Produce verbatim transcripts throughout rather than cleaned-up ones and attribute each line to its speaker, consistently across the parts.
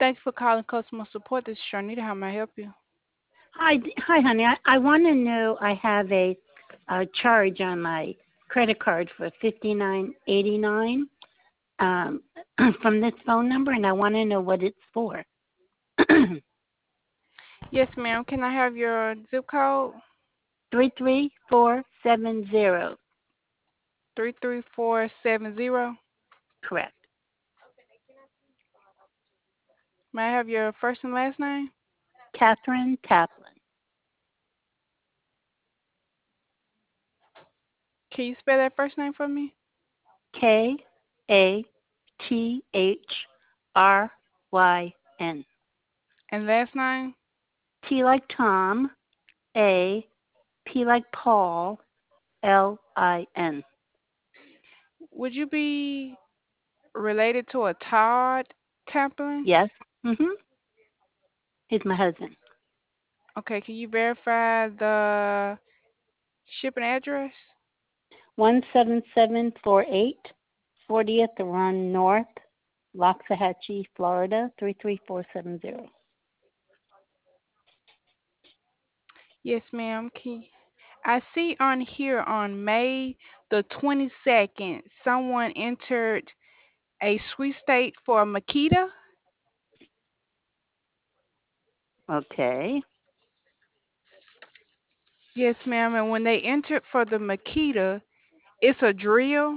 Speaker 1: Thank you for calling customer support. This is Sharnita. How may I help you?
Speaker 2: Hi, d- hi, honey. I, I want to know I have a, a charge on my credit card for fifty nine eighty nine um, from this phone number, and I want to know what it's for.
Speaker 1: Yes, ma'am. Can I have your zip code?
Speaker 2: Three three four seven zero.
Speaker 1: Three three four seven zero.
Speaker 2: Correct.
Speaker 1: May I have your first and last name?
Speaker 2: Catherine Taplin.
Speaker 1: Can you spell that first name for me?
Speaker 2: K A T H R Y N.
Speaker 1: And last name?
Speaker 2: T like Tom. A. P like Paul. L I N.
Speaker 1: Would you be related to a Todd Tamplin?
Speaker 2: Yes. Mhm. He's my husband.
Speaker 1: Okay, can you verify the shipping address?
Speaker 2: one seven seven four eight, fortieth Run North, Loxahatchee, Florida, three three four seven zero.
Speaker 1: Yes, ma'am. Can I see on here on May the twenty-second, someone entered a sweepstake for Makita.
Speaker 2: Okay.
Speaker 1: Yes, ma'am. And when they entered for the Makita, it's a drill.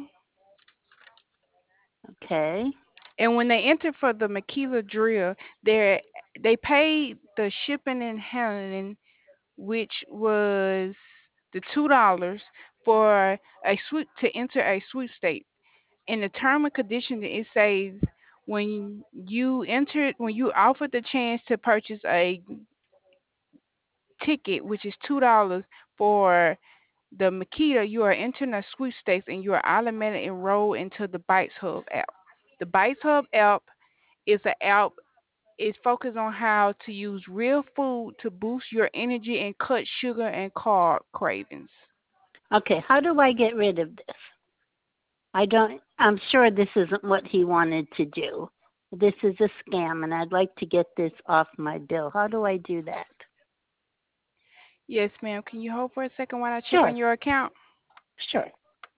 Speaker 2: Okay.
Speaker 1: And when they entered for the Makita drill, they they paid the shipping and handling, which was the two dollars for a sweep to enter a sweepstake. In the term and condition, it says when you entered, when you offered the chance to purchase a ticket, which is two dollars for the Makita, you are entering a sweepstakes and you are automatically enrolled into the Bites Hub app. The Bites Hub app is an app. It's focused on how to use real food to boost your energy and cut sugar and carb cravings.
Speaker 2: Okay. How do I get rid of this? I don't, I'm sure this isn't what he wanted to do. This is a scam, and I'd like to get this off my bill. How do I do that?
Speaker 1: Yes, ma'am. Can you hold for a second while I check
Speaker 2: Sure.
Speaker 1: on your account?
Speaker 2: Sure.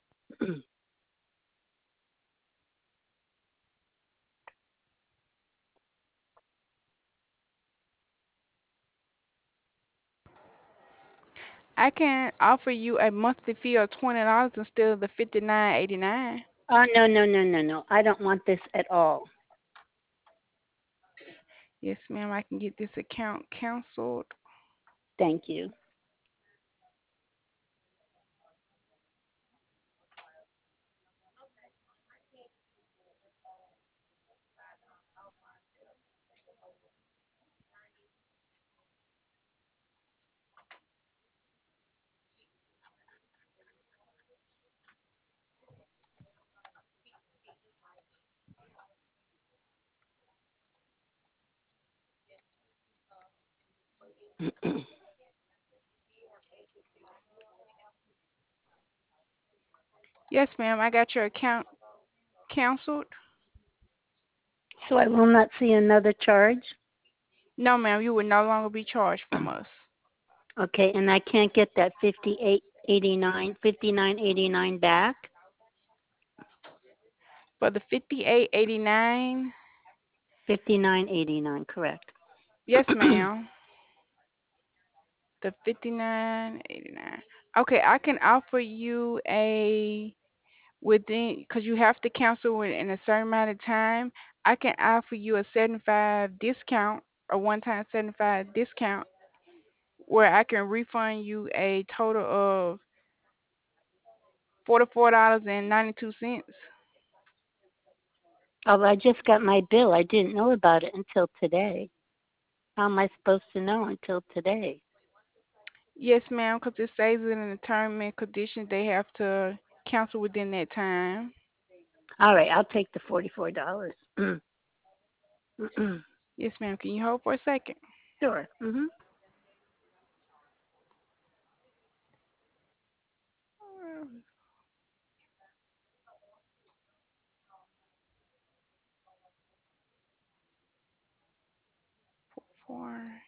Speaker 1: I can offer you a monthly fee of twenty dollars instead of the fifty nine eighty nine.
Speaker 2: Oh, no, no, no, no, no. I don't want this at all.
Speaker 1: Yes, ma'am. I can get this account canceled.
Speaker 2: Thank you.
Speaker 1: Yes, ma'am. I got your account canceled.
Speaker 2: So I will not see another charge?
Speaker 1: No, ma'am. You will no longer be charged from us.
Speaker 2: Okay, and I can't get that fifty-eight eighty-nine, fifty-nine eighty-nine back?
Speaker 1: For the fifty eight eighty nine,
Speaker 2: fifty-nine eighty-nine, correct.
Speaker 1: yes, ma'am. The fifty nine eighty nine. Okay, I can offer you a within because you have to cancel it in a certain amount of time. I can offer you a seventy five discount, a one time seventy five discount, where I can refund you a total of forty four dollars and ninety two cents.
Speaker 2: Oh, I just got my bill. I didn't know about it until today. How am I supposed to know until today?
Speaker 1: Yes, ma'am, because it says it in the term and conditions they have to cancel within that time.
Speaker 2: All right, I'll take the forty-four dollars.
Speaker 1: Yes, ma'am. Can you hold for a second?
Speaker 2: Sure. Mhm.
Speaker 1: Four.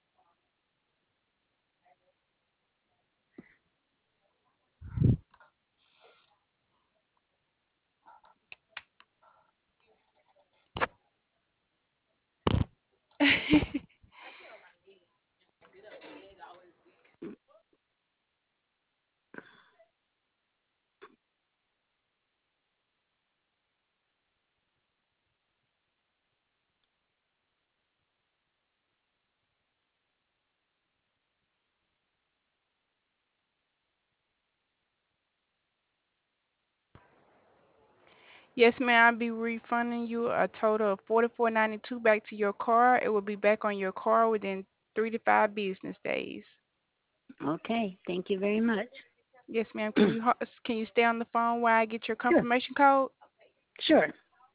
Speaker 1: Yes, ma'am. I'll be refunding you a total of forty four ninety two back to your card. It will be back on your card within three to five business days.
Speaker 2: Okay, thank you very much.
Speaker 1: Yes, ma'am. Can you ho- can you stay on the phone while I get your
Speaker 2: Sure,
Speaker 1: confirmation code?
Speaker 2: sure.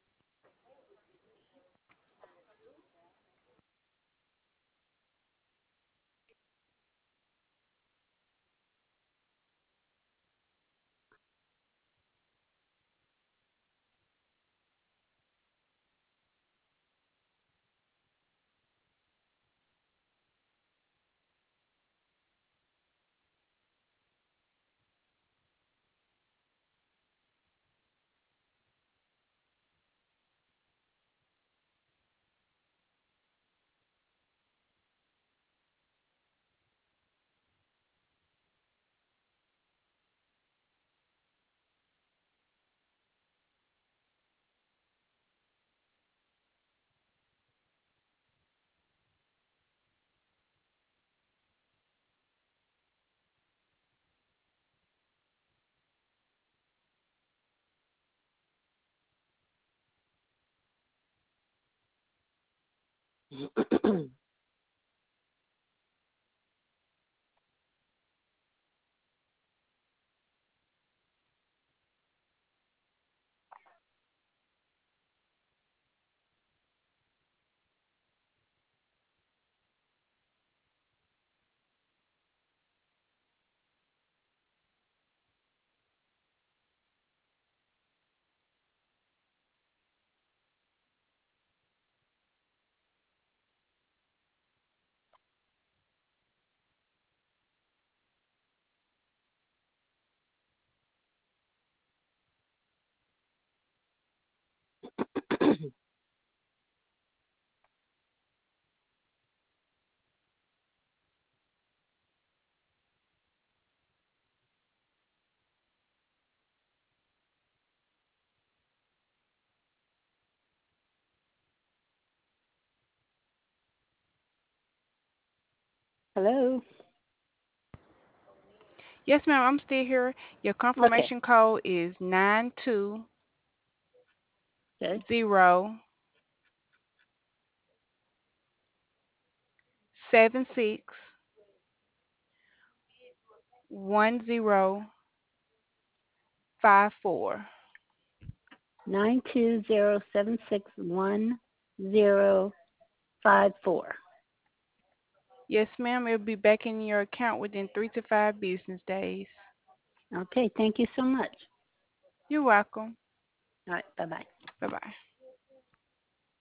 Speaker 2: Hello.
Speaker 1: Yes, ma'am. I'm still here. Your
Speaker 2: Okay,
Speaker 1: confirmation code is nine two
Speaker 2: good.
Speaker 1: zero seven six one zero five four.
Speaker 2: Nine two zero seven six one zero five four.
Speaker 1: Yes, ma'am. It'll be back in your account within three to five business days.
Speaker 2: Okay, thank you so much.
Speaker 1: You're welcome.
Speaker 2: All right, bye bye.
Speaker 1: Bye bye.